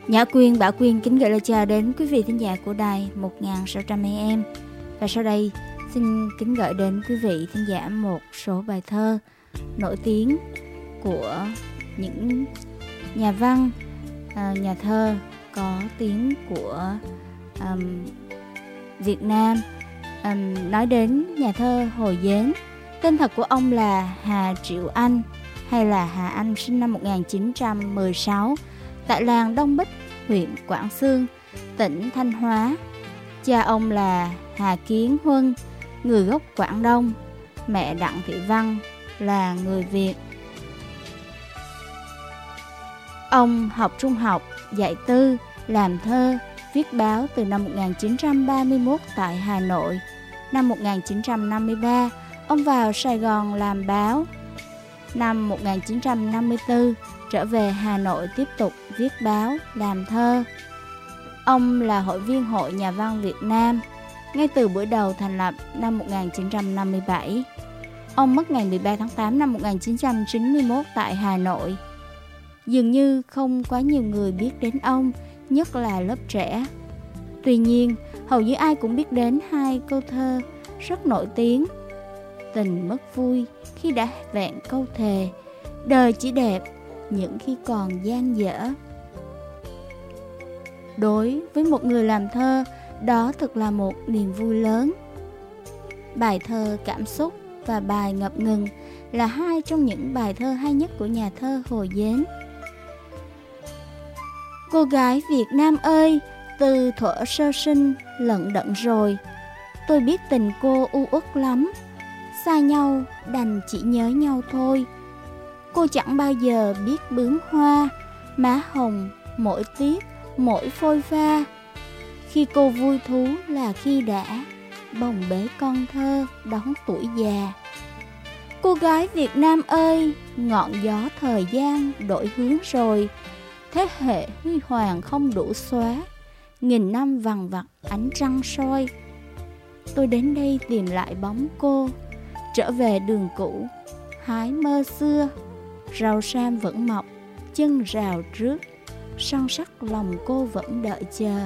Nhã Quyên, Bảo Quyên kính gửi lời chào đến quý vị thính giả của đài 1600 AM. Và sau đây xin kính gửi đến quý vị thính giả một số bài thơ nổi tiếng của những nhà văn, nhà thơ có tiếng của Việt Nam. Nói đến nhà thơ Hồ Dến, tên thật của ông là Hà Triệu Anh hay là Hà Anh, sinh năm 1916 tại làng Đông Bích, huyện Quảng Xương, tỉnh Thanh Hóa. Cha ông là Hà Kiến Huân, người gốc Quảng Đông. Mẹ Đặng Thị Văn là người Việt. Ông học trung học, dạy tư, làm thơ, viết báo từ năm 1931 tại Hà Nội. Năm 1953, ông vào Sài Gòn làm báo. Năm 1954, trở về Hà Nội tiếp tục viết báo, làm thơ. Ông là hội viên Hội Nhà văn Việt Nam ngay từ buổi đầu thành lập năm 1957. Ông mất ngày 13 tháng 8 năm 1991 tại Hà Nội. Dường như không quá nhiều người biết đến ông, nhất là lớp trẻ. Tuy nhiên, hầu như ai cũng biết đến hai câu thơ rất nổi tiếng. Tình mất vui khi đã vẹn câu thề, đời chỉ đẹp những khi còn dang dở. Đối với một người làm thơ, đó thực là một niềm vui lớn. Bài thơ Cảm xúc và bài Ngập ngừng là hai trong những bài thơ hay nhất của nhà thơ Hồ Dến. Cô gái Việt Nam ơi, từ thuở sơ sinh lận đận rồi, tôi biết tình cô u uất lắm. Xa nhau đành chỉ nhớ nhau thôi. Cô chẳng bao giờ biết bướm hoa, má hồng mỗi tiết mỗi phôi pha. Khi cô vui thú là khi đã bồng bế con thơ đón tuổi già. Cô gái Việt Nam ơi, ngọn gió thời gian đổi hướng rồi. Thế hệ huy hoàng không đủ xóa, nghìn năm vằng vặc ánh trăng soi. Tôi đến đây tìm lại bóng cô, trở về đường cũ, hái mơ xưa. Rau sam vẫn mọc, chân rào trước, son sắc lòng cô vẫn đợi chờ.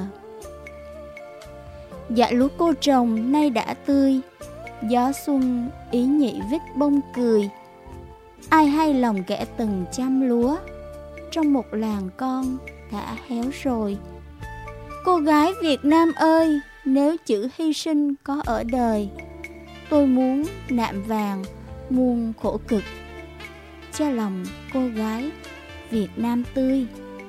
Dạ lúa cô trồng nay đã tươi, gió xuân ý nhị vít bông cười. Ai hay lòng kẻ từng chăm lúa, trong một làng con đã héo rồi. Cô gái Việt Nam ơi, nếu chữ hy sinh có ở đời, tôi muốn nạm vàng muôn khổ cực cho lòng cô gái Việt Nam tươi.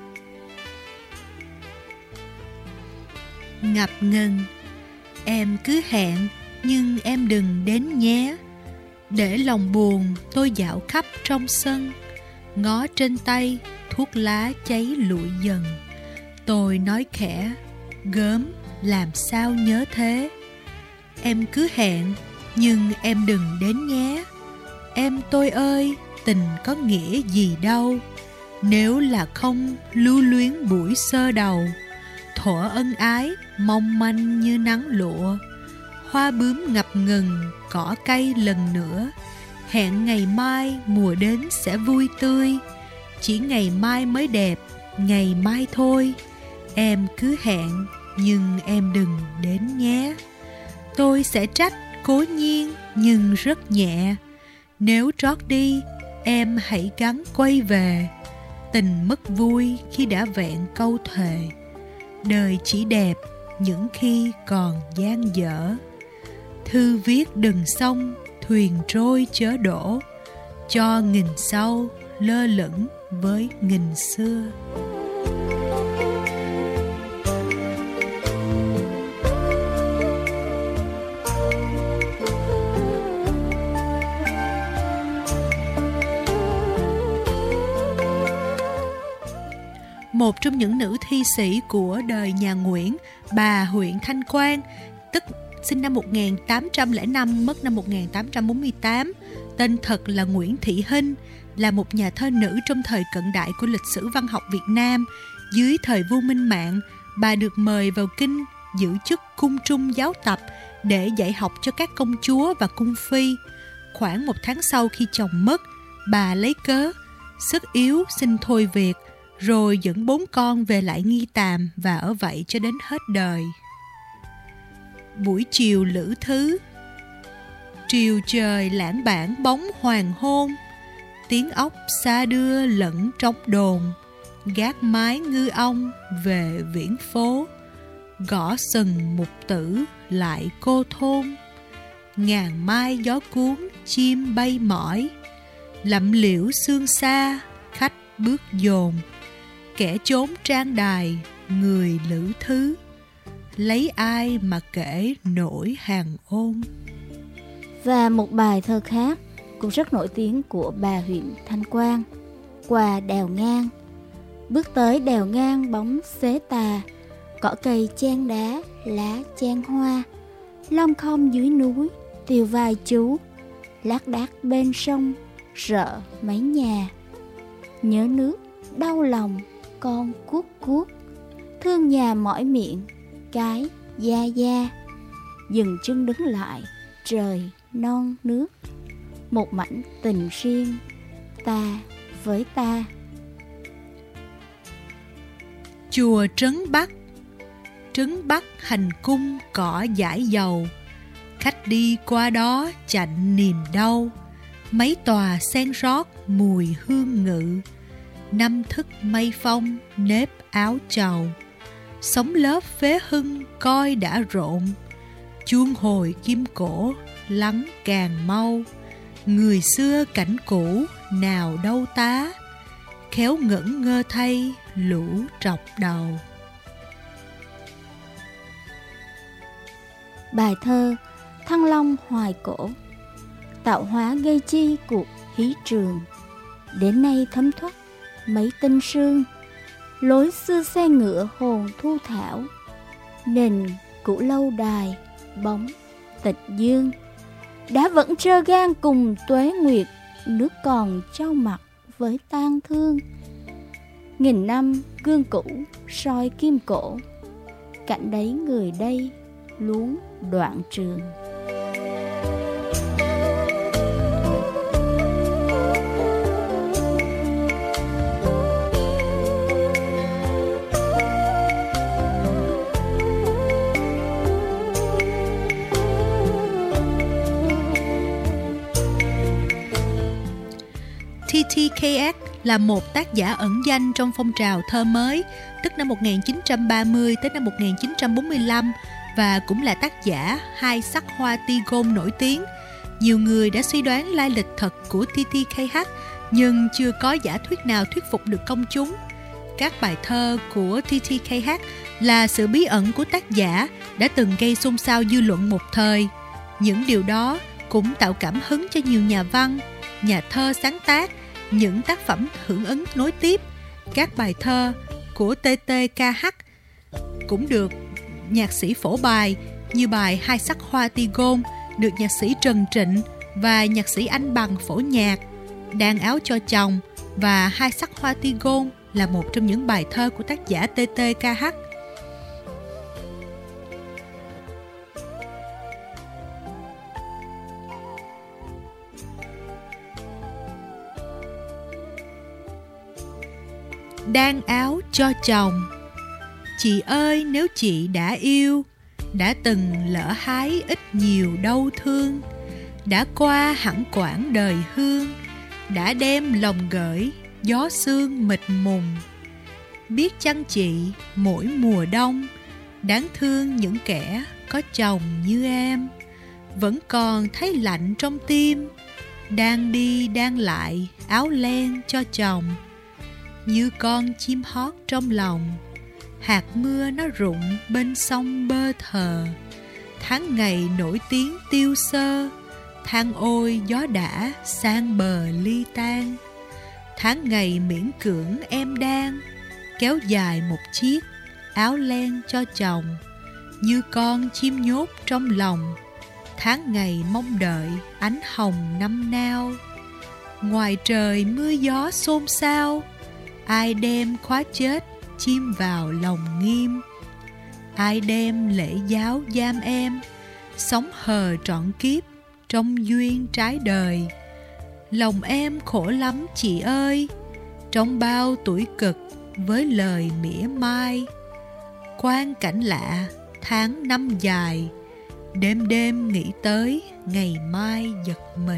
Ngập ngừng, em cứ hẹn nhưng em đừng đến nhé. Để lòng buồn tôi dạo khắp trong sân, ngó trên tay thuốc lá cháy lụi dần. Tôi nói khẽ, gớm làm sao nhớ thế. Em cứ hẹn nhưng em đừng đến nhé. Em tôi ơi, tình có nghĩa gì đâu, nếu là không lưu luyến buổi sơ đầu. Thuở ân ái mong manh như nắng lụa, hoa bướm ngập ngừng cỏ cây lần nữa. Hẹn ngày mai mùa đến sẽ vui tươi, chỉ ngày mai mới đẹp, ngày mai thôi. Em cứ hẹn nhưng em đừng đến nhé. Tôi sẽ trách cố nhiên nhưng rất nhẹ. Nếu trót đi em hãy gắng quay về. Tình mất vui khi đã vẹn câu thề, đời chỉ đẹp những khi còn dang dở. Thư viết đừng xong, thuyền trôi chớ đổ, cho nghìn sau lơ lửng với nghìn xưa. Một trong những nữ thi sĩ của đời nhà Nguyễn, bà huyện Thanh Quan, tức sinh năm 1805, mất năm 1848, tên thật là Nguyễn Thị Hinh, là một nhà thơ nữ trong thời cận đại của lịch sử văn học Việt Nam. Dưới thời vua Minh Mạng, bà được mời vào kinh giữ chức cung trung giáo tập để dạy học cho các công chúa và cung phi. Khoảng 1 tháng sau khi chồng mất, bà lấy cớ sức yếu xin thôi việc, rồi dẫn 4 con về lại Nghi Tàm và ở vậy cho đến hết đời. Buổi chiều lữ thứ, triều trời lãng bản bóng hoàng hôn, tiếng ốc xa đưa lẫn trống đồn, gác mái ngư ông về viễn phố, gõ sừng mục tử lại cô thôn. Ngàn mai gió cuốn chim bay mỏi, lậm liễu sương xa khách bước dồn, kẻ trốn trang đài người lữ thứ, lấy ai mà kể nổi hàng ôn. Và một bài thơ khác cũng rất nổi tiếng của bà huyện Thanh Quan, Qua đèo ngang. Bước tới đèo ngang bóng xế tà, cỏ cây chen đá lá chen hoa, lom khom dưới núi tiêu vài chú, lác đác bên sông sợ mấy nhà. Nhớ nước đau lòng con cuốc cuốc, thương nhà mỏi miệng cái da da. Dừng chân đứng lại trời non nước, một mảnh tình riêng ta với ta. Chùa Trấn Bắc hành cung cỏ dải dầu, khách đi qua đó chạnh niềm đau. Mấy tòa sen rót mùi hương ngự, năm thức mây phong nếp áo trầu. Sống lớp phế hưng coi đã rộn, chuông hồi kim cổ lắng càng mau. Người xưa cảnh cũ nào đâu tá, khéo ngẩn ngơ thay lũ trọc đầu. Bài thơ Thăng Long hoài cổ, tạo hóa gây chi cuộc hí trường. Đến nay thấm thoát mấy tinh sương, lối xưa xe ngựa hồn thu thảo. Nền cũ lâu đài bóng tịch dương, đã vẫn trơ gan cùng tuế nguyệt. Nước còn trao mặt với tang thương, nghìn năm gương cũ soi kim cổ. Cạnh đấy người đây luống đoạn trường. TTKS là một tác giả ẩn danh trong phong trào thơ mới, tức năm 1930 tới năm 1945, và cũng là tác giả hai sắc hoa Tigon nổi tiếng. Nhiều người đã suy đoán lai lịch thật của TTKH, nhưng chưa có giả thuyết nào thuyết phục được công chúng. Các bài thơ của TTKH là sự bí ẩn của tác giả đã từng gây xôn xao dư luận một thời. Những điều đó cũng tạo cảm hứng cho nhiều nhà văn, nhà thơ sáng tác những tác phẩm hưởng ứng nối tiếp. Các bài thơ của TTKH cũng được nhạc sĩ phổ bài, như bài Hai sắc hoa Tigon được nhạc sĩ Trần Trịnh và nhạc sĩ Anh Bằng phổ nhạc. Đan áo cho chồng và Hai sắc hoa Tigon là một trong những bài thơ của tác giả TTKH. Đan áo cho chồng. Chị ơi, nếu chị đã yêu, đã từng lỡ hái ít nhiều đau thương, đã qua hẳn quãng đời hương, đã đem lòng gửi gió sương mịt mùng. Biết chăng chị mỗi mùa đông, đáng thương những kẻ có chồng như em, vẫn còn thấy lạnh trong tim, đang đi đang lại áo len cho chồng. Như con chim hót trong lòng, hạt mưa nó rụng bên sông bơ thờ. Tháng ngày nổi tiếng tiêu sơ, than ôi gió đã sang bờ ly tan. Tháng ngày miễn cưỡng em đang kéo dài một chiếc áo len cho chồng. Như con chim nhốt trong lòng, tháng ngày mong đợi ánh hồng năm nao. Ngoài trời mưa gió xôn xao, ai đem khóa chết chim vào lòng nghiêm. Ai đem lễ giáo giam em, sống hờ trọn kiếp trong duyên trái đời. Lòng em khổ lắm chị ơi, trong bao tuổi cực với lời mỉa mai. Quan cảnh lạ, tháng năm dài, đêm đêm nghĩ tới ngày mai giật mình.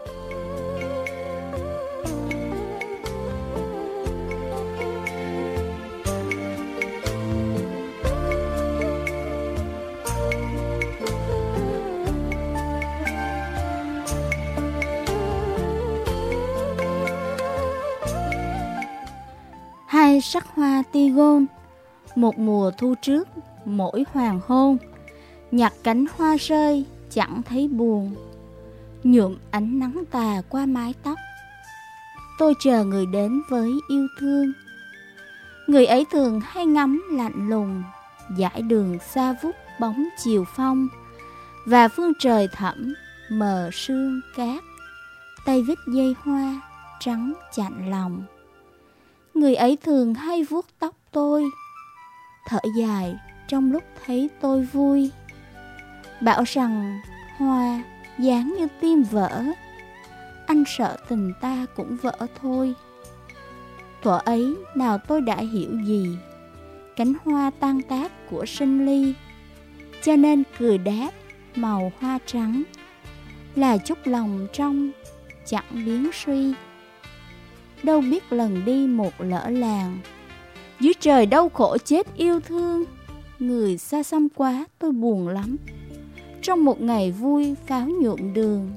Hai sắc hoa tigon, một mùa thu trước, mỗi hoàng hôn, nhặt cánh hoa rơi chẳng thấy buồn, nhuộm ánh nắng tà qua mái tóc. Tôi chờ người đến với yêu thương. Người ấy thường hay ngắm lạnh lùng dải đường xa vút bóng chiều phong, và phương trời thẳm mờ sương cát, tay vít dây hoa trắng chạnh lòng. Người ấy thường hay vuốt tóc tôi, thở dài trong lúc thấy tôi vui, bảo rằng hoa dáng như tim vỡ, anh sợ tình ta cũng vỡ thôi. Thuở ấy nào tôi đã hiểu gì cánh hoa tan tác của sinh ly, cho nên cười đáp màu hoa trắng là chút lòng trong chẳng biến suy. Đâu biết lần đi một lỡ làng, dưới trời đau khổ chết yêu thương. Người xa xăm quá tôi buồn lắm, trong một ngày vui pháo nhuộm đường.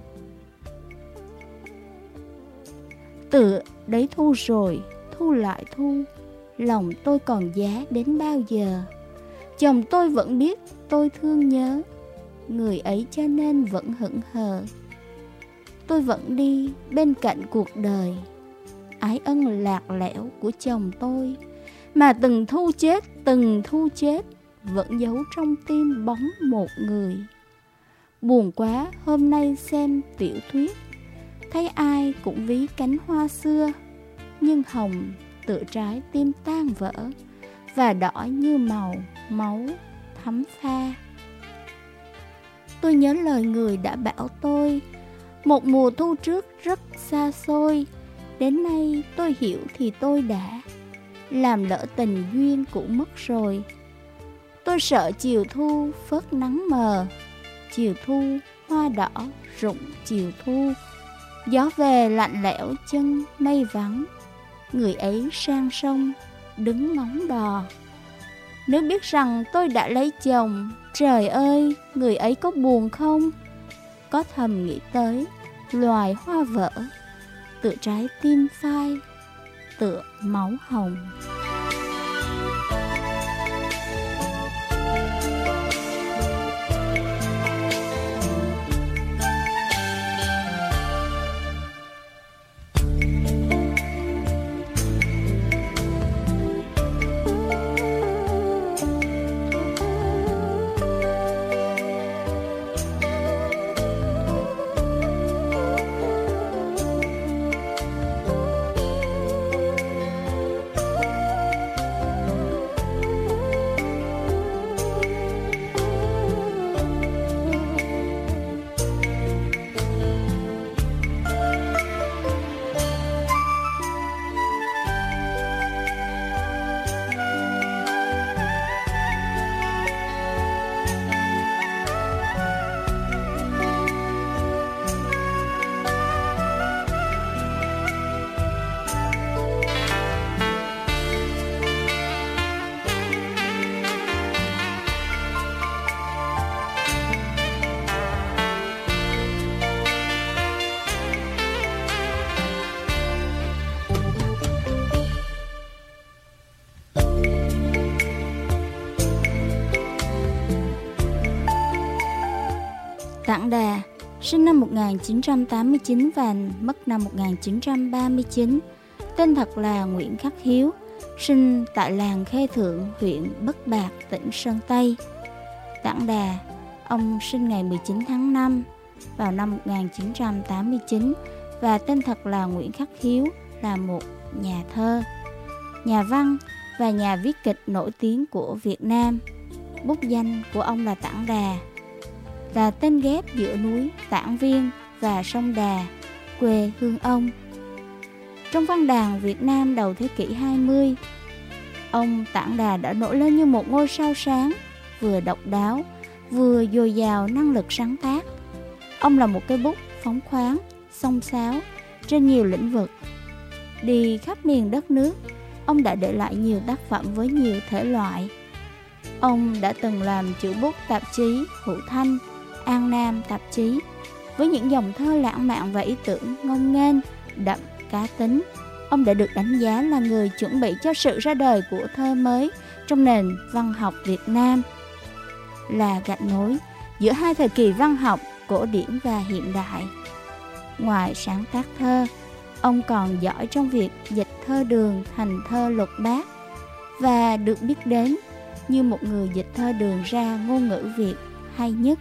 Từ đấy thu rồi, thu lại thu, lòng tôi còn giá đến bao giờ. Chồng tôi vẫn biết tôi thương nhớ, người ấy cho nên vẫn hững hờ. Tôi vẫn đi bên cạnh cuộc đời, ái ân lạc lẽo của chồng tôi, mà từng thu chết vẫn giấu trong tim bóng một người. Buồn quá hôm nay xem tiểu thuyết, thấy ai cũng ví cánh hoa xưa, nhưng hồng tựa trái tim tan vỡ, và đỏ như màu máu thắm pha. Tôi nhớ lời người đã bảo tôi một mùa thu trước rất xa xôi. Đến nay tôi hiểu thì tôi đã làm lỡ tình duyên cũ mất rồi. Tôi sợ chiều thu phớt nắng mờ, chiều thu hoa đỏ rụng chiều thu. Gió về lạnh lẽo chân mây vắng, người ấy sang sông đứng ngóng đò. Nếu biết rằng tôi đã lấy chồng, trời ơi, người ấy có buồn không? Có thầm nghĩ tới loài hoa vỡ, tựa trái tim phai, tựa máu hồng. Tảng Đà, sinh năm 1989 và mất năm 1939. Tên thật là Nguyễn Khắc Hiếu, sinh tại làng Khê Thượng, huyện Bất Bạc, tỉnh Sơn Tây. Tảng Đà, ông sinh ngày 19 tháng 5 vào năm 1989 và tên thật là Nguyễn Khắc Hiếu, là một nhà thơ, nhà văn và nhà viết kịch nổi tiếng của Việt Nam. Bút danh của ông là Tảng Đà, là tên ghép giữa núi Tản Viên và sông Đà, quê hương ông. Trong văn đàn Việt Nam đầu thế kỷ 20, Ông Tản Đà đã nổi lên như một ngôi sao sáng, vừa độc đáo, vừa dồi dào năng lực sáng tác. Ông là một cây bút phóng khoáng, xông xáo trên nhiều lĩnh vực. Đi khắp miền đất nước, ông đã để lại nhiều tác phẩm với nhiều thể loại. Ông đã từng làm chủ bút tạp chí Hữu Thanh, An Nam tạp chí, với những dòng thơ lãng mạn và ý tưởng ngông nghênh, đậm cá tính. Ông đã được đánh giá là người chuẩn bị cho sự ra đời của thơ mới trong nền văn học Việt Nam, là gạch nối giữa hai thời kỳ văn học cổ điển và hiện đại. Ngoài sáng tác thơ, ông còn giỏi trong việc dịch thơ Đường thành thơ lục bát và được biết đến như một người dịch thơ Đường ra ngôn ngữ Việt hay nhất.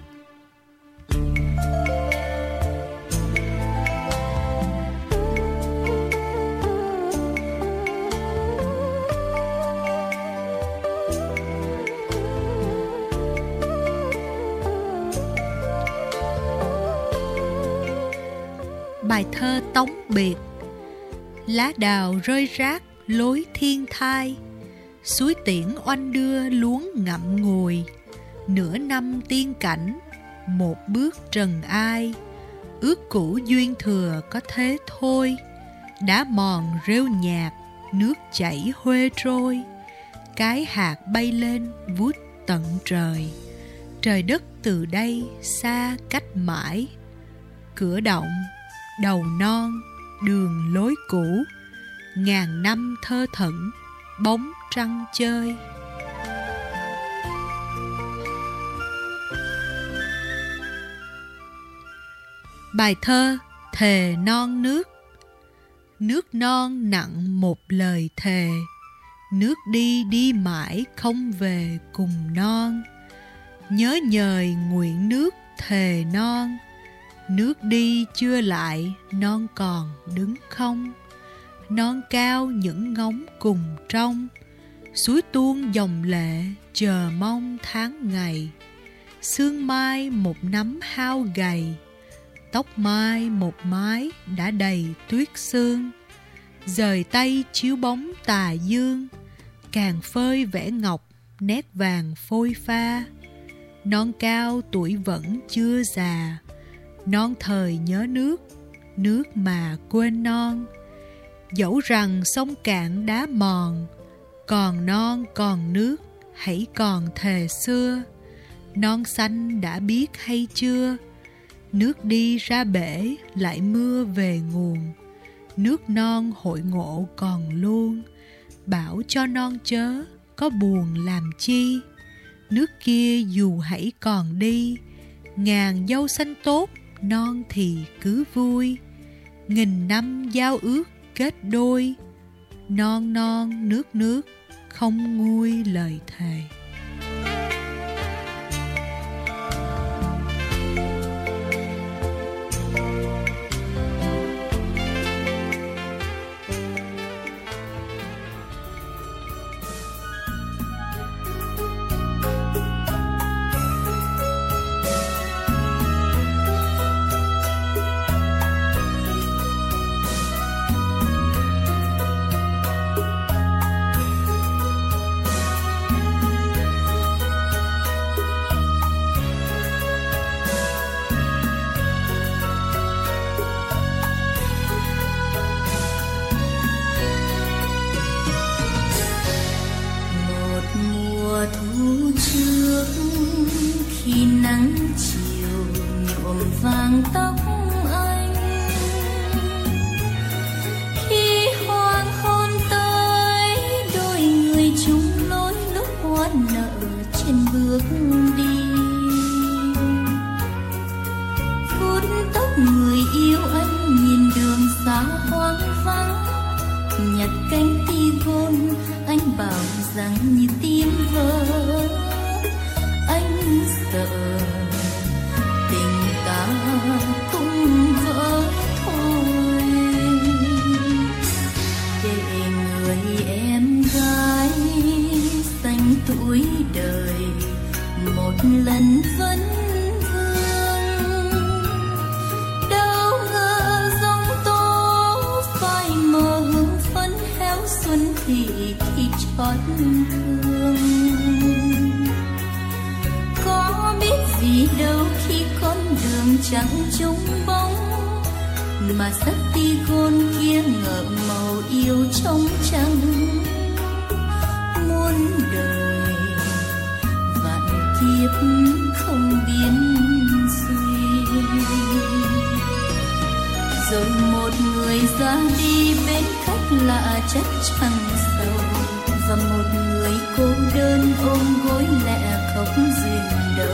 Bài thơ Tống Biệt. Lá đào rơi rác lối thiên thai, suối tiễn oanh đưa luống ngậm ngùi. Nửa năm tiên cảnh, một bước trần ai. Ước cũ duyên thừa có thế thôi. Đá mòn rêu nhạt, nước chảy huê trôi. Cái hạt bay lên vút tận trời. Trời đất từ đây xa cách mãi. Cửa động, đầu non, đường lối cũ. Ngàn năm thơ thẩn, bóng trăng chơi. Bài thơ Thề non nước. Nước non nặng một lời thề. Nước đi đi mãi không về cùng non. Nhớ nhời nguyện nước thề non. Nước đi chưa lại non còn đứng không. Non cao những ngóng cùng trong. Suối tuôn dòng lệ chờ mong tháng ngày. Sương mai một nắm hao gầy. Tóc mai một mái đã đầy tuyết sương. Dời tay chiếu bóng tà dương. Càng phơi vẽ ngọc nét vàng phôi pha. Non cao tuổi vẫn chưa già. Non thời nhớ nước, nước mà quên non. Dẫu rằng sông cạn đá mòn, còn non còn nước hãy còn thề xưa. Non xanh đã biết hay chưa? Nước đi ra bể lại mưa về nguồn. Nước non hội ngộ còn luôn. Bảo cho non chớ có buồn làm chi. Nước kia dù hãy còn đi. Ngàn dâu xanh tốt non thì cứ vui. Nghìn năm giao ước kết đôi. Non non nước nước không nguôi lời thề. Khi nắng chiều nhuộm vàng tóc anh, khi hoàng hôn tới đôi người chung lối lúc hoa nở trên bước đi. Phút tóc người yêu anh nhìn đường xa hoang vắng, nhặt cánh tigon anh bảo rằng như tim vỡ. Anh sợ tình ta cũng vỡ thôi, để người em gái xanh tuổi đời một lần vấn vương. Đâu ngờ giông tố phai mờ hương phấn héo xuân thì khi chót thường. Có biết gì đâu khi con đường chẳng trống bóng, mà sắc Tigon kia ngợ màu yêu trong trăng. Muôn đời vạn kiếp không biến duyên, rồi một người ra đi bên khách lạ chắc chẳng sầu, và một người cô đơn ôm gối lẹ khóc duyên đầu.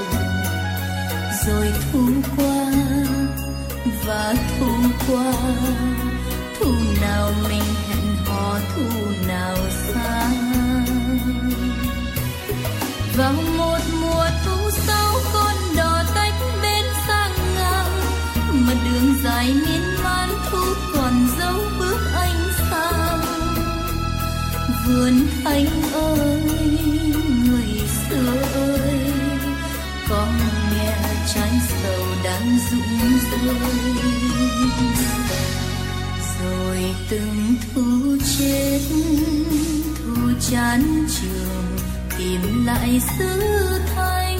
Rồi thu qua và thu qua, thu nào mình hẹn hò, thu nào xa. Vào một mùa thu sau con đò tách bên sang ngang, mà đường dài miên man thu còn dấu bước anh sang. Vườn thanh ơi, người xưa ơi, con nghe trái sầu đang rụng rơi. Rồi từng thu chết, thu chán trường, tìm lại xứ thanh.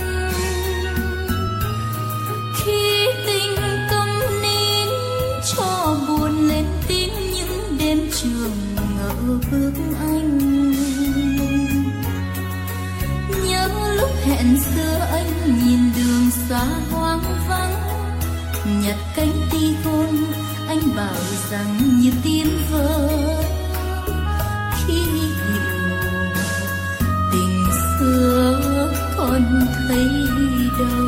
Khi tình câm nín cho buồn lên tiếng những đêm trường ngỡ bước anh. Nhớ lúc hẹn xưa anh nhìn đường xa hoang vắng, nhặt cánh Tigon anh bảo rằng như tiếng vỡ. Khi hiểu tình xưa còn thấy đâu.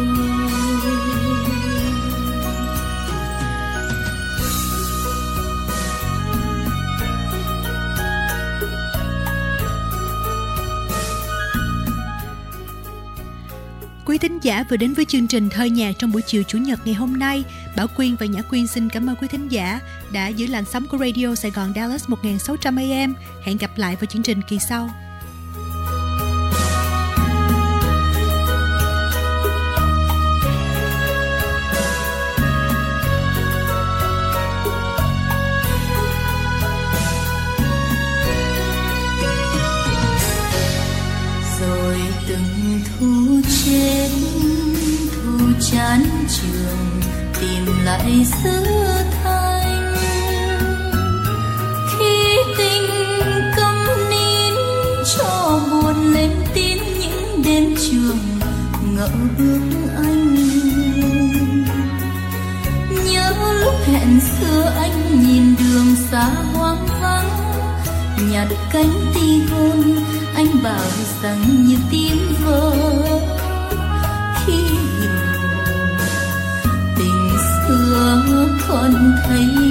Quý thính giả vừa đến với chương trình Thơ Nhạc trong buổi chiều Chủ nhật ngày hôm nay. Bảo Quyên và Nhã Quyên xin cảm ơn quý thính giả đã giữ làn sóng của Radio Sài Gòn Dallas 1600 AM. Hẹn gặp lại vào chương trình kỳ sau. Rồi từng thu chết, thu chán trường, tìm lại xứ thanh. Khi tình câm nín cho buồn lên tiếng những đêm trường ngỡ bước anh. Nhớ lúc hẹn xưa anh nhìn đường xa hoang vắng, nhặt cánh Tigon anh bảo rằng như tiếng vỡ. Khi hiểu tình xưa còn thấy